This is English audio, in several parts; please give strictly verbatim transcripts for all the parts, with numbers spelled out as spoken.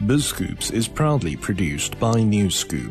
BizScoops is proudly produced by NewsScoop.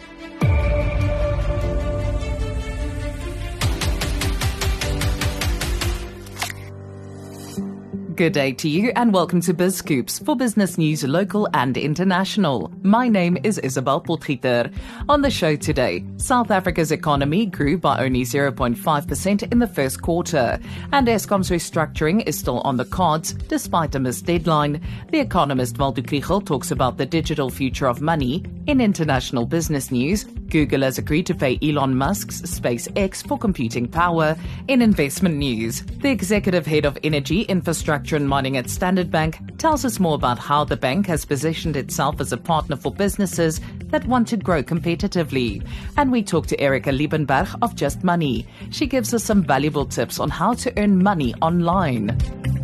Good day to you and welcome to BizScoops for business news local and international. My name is Isabel Potgieter. On the show today, South Africa's economy grew by only zero point five percent in the first quarter, and Eskom's restructuring is still on the cards despite a missed deadline. The economist Waldo Krugell talks about the digital future of money. In international business news, Google has agreed to pay Elon Musk's SpaceX for computing power. In investment news, the executive head of energy, infrastructure and mining at Standard Bank tells us more about how the bank has positioned itself as a partner for businesses that want to grow competitively. And we talk to Erika Liebenberg of Just Money. She gives us some valuable tips on how to earn money online.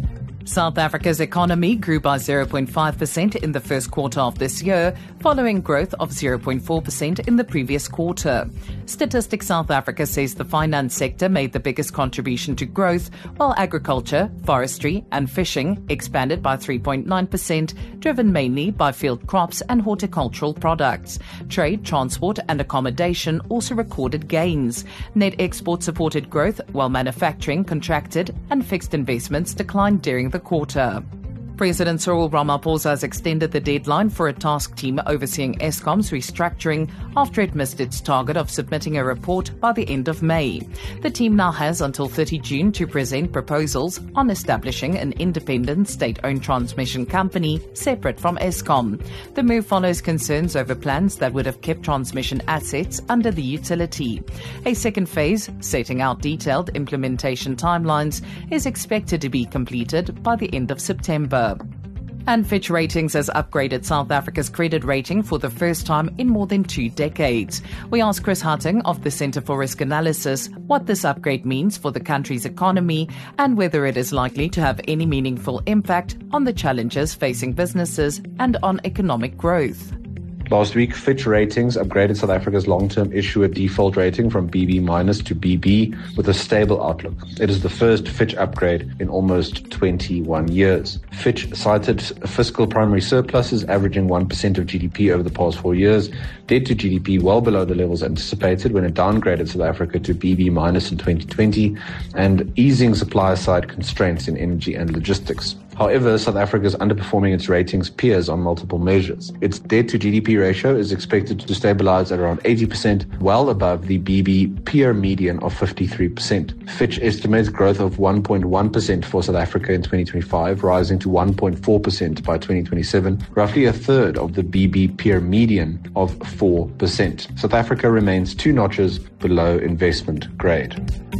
South Africa's economy grew by zero point five percent in the first quarter of this year, following growth of zero point four percent in the previous quarter. Statistics South Africa says the finance sector made the biggest contribution to growth, while agriculture, forestry and fishing expanded by three point nine percent, driven mainly by field crops and horticultural products. Trade, transport and accommodation also recorded gains. Net export supported growth, while manufacturing contracted and fixed investments declined during the quarter. President Cyril Ramaphosa has extended the deadline for a task team overseeing Eskom's restructuring after it missed its target of submitting a report by the end of May. The team now has until thirtieth of June to present proposals on establishing an independent state-owned transmission company separate from Eskom. The move follows concerns over plans that would have kept transmission assets under the utility. A second phase, setting out detailed implementation timelines, is expected to be completed by the end of September. And Fitch Ratings has upgraded South Africa's credit rating for the first time in more than two decades. We asked Chris Hatting of the Centre for Risk Analysis what this upgrade means for the country's economy and whether it is likely to have any meaningful impact on the challenges facing businesses and on economic growth. Last week, Fitch Ratings upgraded South Africa's long-term issuer default rating from B B minus to B B with a stable outlook. It is the first Fitch upgrade in almost twenty-one years. Fitch cited fiscal primary surpluses averaging one percent of G D P over the past four years, debt to G D P well below the levels anticipated when it downgraded South Africa to B B minus in twenty twenty, and easing supply-side constraints in energy and logistics. However, South Africa is underperforming its ratings peers on multiple measures. Its debt to G D P ratio is expected to stabilize at around eighty percent, well above the B B peer median of fifty-three percent. Fitch estimates growth of one point one percent for South Africa in twenty twenty-five, rising to one point four percent by twenty twenty-seven, roughly a third of the B B peer median of four percent. South Africa remains two notches below investment grade.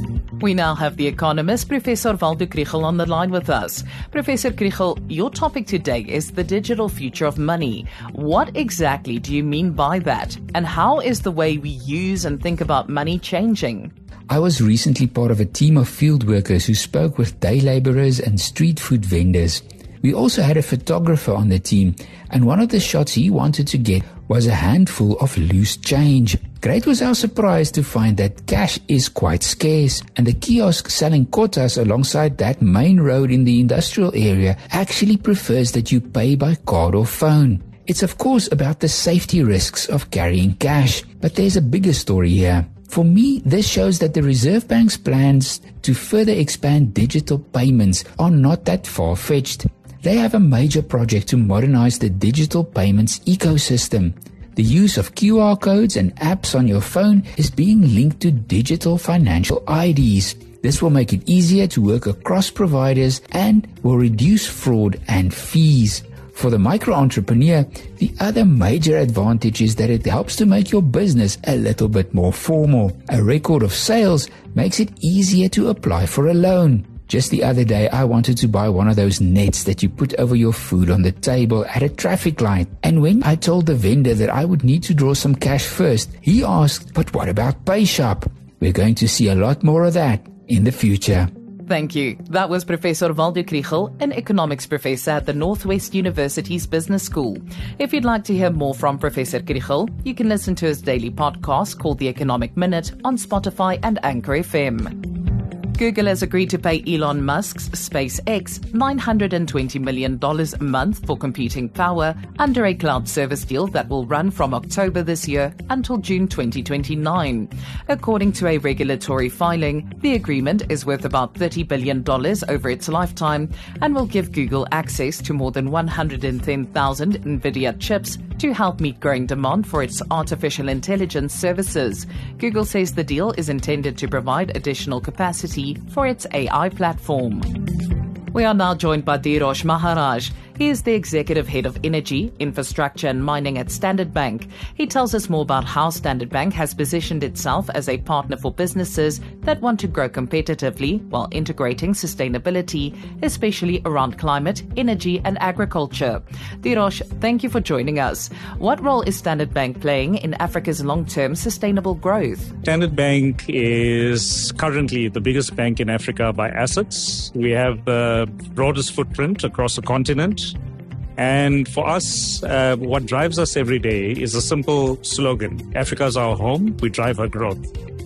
We now have the economist, Professor Waldo Krugell, on the line with us. Professor Krugell, your topic today is the digital future of money. What exactly do you mean by that? And how is the way we use and think about money changing? I was recently part of a team of field workers who spoke with day laborers and street food vendors. We also had a photographer on the team, and one of the shots he wanted to get was a handful of loose change. Great was our surprise to find that cash is quite scarce, and the kiosk selling kotas alongside that main road in the industrial area actually prefers that you pay by card or phone. It's of course about the safety risks of carrying cash, but there's a bigger story here. For me, this shows that the Reserve Bank's plans to further expand digital payments are not that far-fetched. They have a major project to modernize the digital payments ecosystem. The use of Q R codes and apps on your phone is being linked to digital financial I Ds. This will make it easier to work across providers and will reduce fraud and fees. For the micro-entrepreneur, the other major advantage is that it helps to make your business a little bit more formal. A record of sales makes it easier to apply for a loan. Just the other day, I wanted to buy one of those nets that you put over your food on the table at a traffic light. And when I told the vendor that I would need to draw some cash first, he asked, but what about PayShap? We're going to see a lot more of that in the future. Thank you. That was Professor Waldo Krugell, an economics professor at the Northwest University's Business School. If you'd like to hear more from Professor Krugell, you can listen to his daily podcast called The Economic Minute on Spotify and Anchor F M. Google has agreed to pay Elon Musk's SpaceX nine hundred twenty million dollars a month for computing power under a cloud service deal that will run from October this year until June twenty twenty-nine. According to a regulatory filing, the agreement is worth about thirty billion dollars over its lifetime and will give Google access to more than one hundred ten thousand NVIDIA chips to help meet growing demand for its artificial intelligence services. Google says the deal is intended to provide additional capacity for its A I platform. We are now joined by Dheeraj Maharaj. He is the Executive Head of Energy, Infrastructure and Mining at Standard Bank. He tells us more about how Standard Bank has positioned itself as a partner for businesses that want to grow competitively while integrating sustainability, especially around climate, energy and agriculture. Dheeraj, thank you for joining us. What role is Standard Bank playing in Africa's long-term sustainable growth? Standard Bank is currently the biggest bank in Africa by assets. We have the broadest footprint across the continent. And for us, uh, what drives us every day is a simple slogan: Africa's our home, we drive her growth.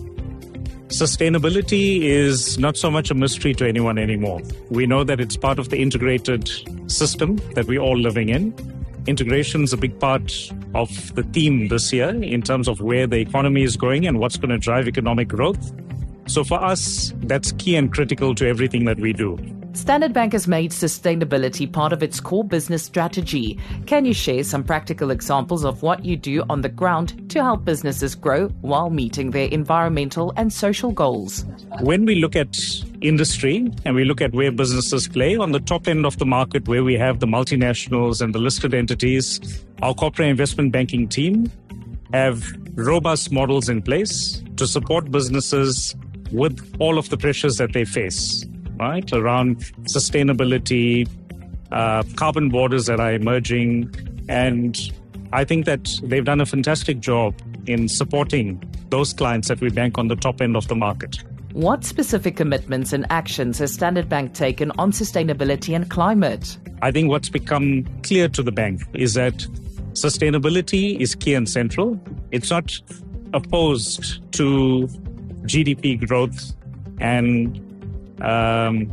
Sustainability is not so much a mystery to anyone anymore. We know that it's part of the integrated system that we're all living in. Integration is a big part of the theme this year in terms of where the economy is going and what's going to drive economic growth. So for us, that's key and critical to everything that we do. Standard Bank has made sustainability part of its core business strategy. Can you share some practical examples of what you do on the ground to help businesses grow while meeting their environmental and social goals? When we look at industry and we look at where businesses play, on the top end of the market where we have the multinationals and the listed entities, our corporate investment banking team have robust models in place to support businesses with all of the pressures that they face. Right, around sustainability, uh, carbon borders that are emerging. And I think that they've done a fantastic job in supporting those clients that we bank on the top end of the market. What specific commitments and actions has Standard Bank taken on sustainability and climate? I think what's become clear to the bank is that sustainability is key and central. It's not opposed to G D P growth and Um,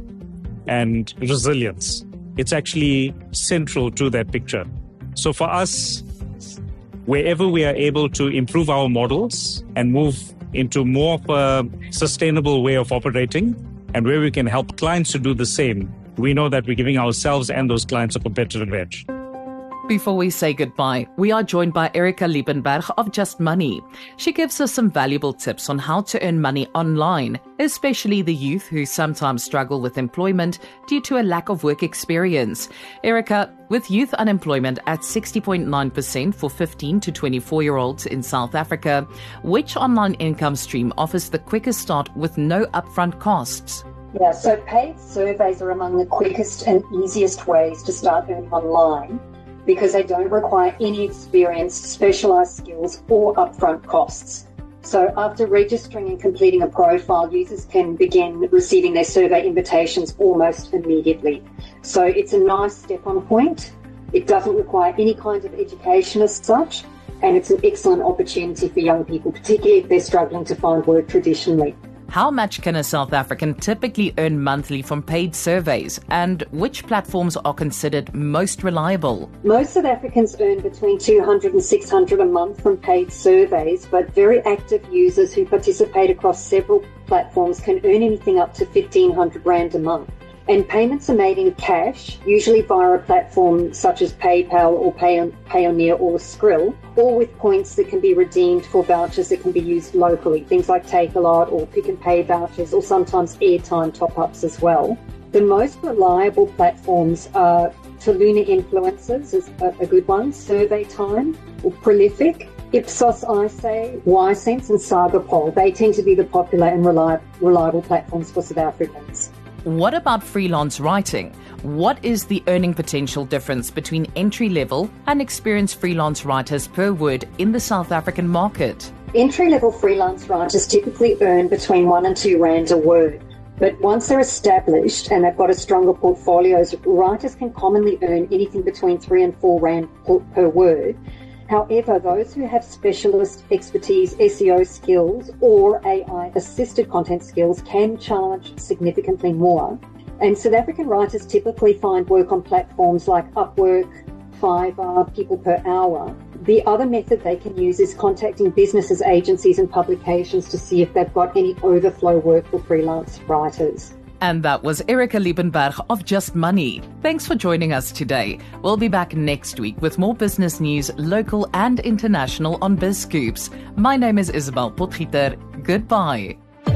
and resilience. It's actually central to that picture. So for us, wherever we are able to improve our models and move into more of a sustainable way of operating, and where we can help clients to do the same, we know that we're giving ourselves and those clients a competitive edge. Before we say goodbye, we are joined by Erika Liebenberg of Just Money. She gives us some valuable tips on how to earn money online, especially the youth who sometimes struggle with employment due to a lack of work experience. Erika, with youth unemployment at sixty point nine percent for fifteen to twenty-four-year-olds in South Africa, which online income stream offers the quickest start with no upfront costs? Yeah, so paid surveys are among the quickest and easiest ways to start earning online, because they don't require any experienced, specialised skills or upfront costs. So after registering and completing a profile, users can begin receiving their survey invitations almost immediately. So it's a nice step-on point. It doesn't require any kind of education as such, and it's an excellent opportunity for young people, particularly if they're struggling to find work traditionally. How much can a South African typically earn monthly from paid surveys, and which platforms are considered most reliable? Most South Africans earn between two hundred and six hundred a month from paid surveys, but very active users who participate across several platforms can earn anything up to fifteen hundred rand a month. And payments are made in cash, usually via a platform such as PayPal or Payoneer or Skrill, or with points that can be redeemed for vouchers that can be used locally, things like Takealot or Pick and Pay vouchers, or sometimes airtime top-ups as well. The most reliable platforms are Taluna Influencers is a, a good one, Survey Time or Prolific, Ipsos iSay, Ysense and Sagapol. They tend to be the popular and reliable, reliable platforms for South Africans. What about freelance writing? What is the earning potential difference between entry-level and experienced freelance writers per word in the South African market? Entry-level freelance writers typically earn between one and two rand a word. But once they're established and they've got a stronger portfolios, writers can commonly earn anything between three and four rand per word. However, those who have specialist expertise, S E O skills, or A I-assisted content skills can charge significantly more. And South African writers typically find work on platforms like Upwork, Fiverr, People Per Hour. The other method they can use is contacting businesses, agencies, and publications to see if they've got any overflow work for freelance writers. And that was Erica Liebenberg of Just Money. Thanks for joining us today. We'll be back next week with more business news, local and international, on BizScoops. My name is Isabel Potgieter. Goodbye.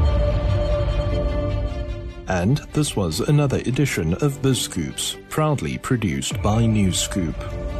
And this was another edition of BizScoops, proudly produced by Newscoop.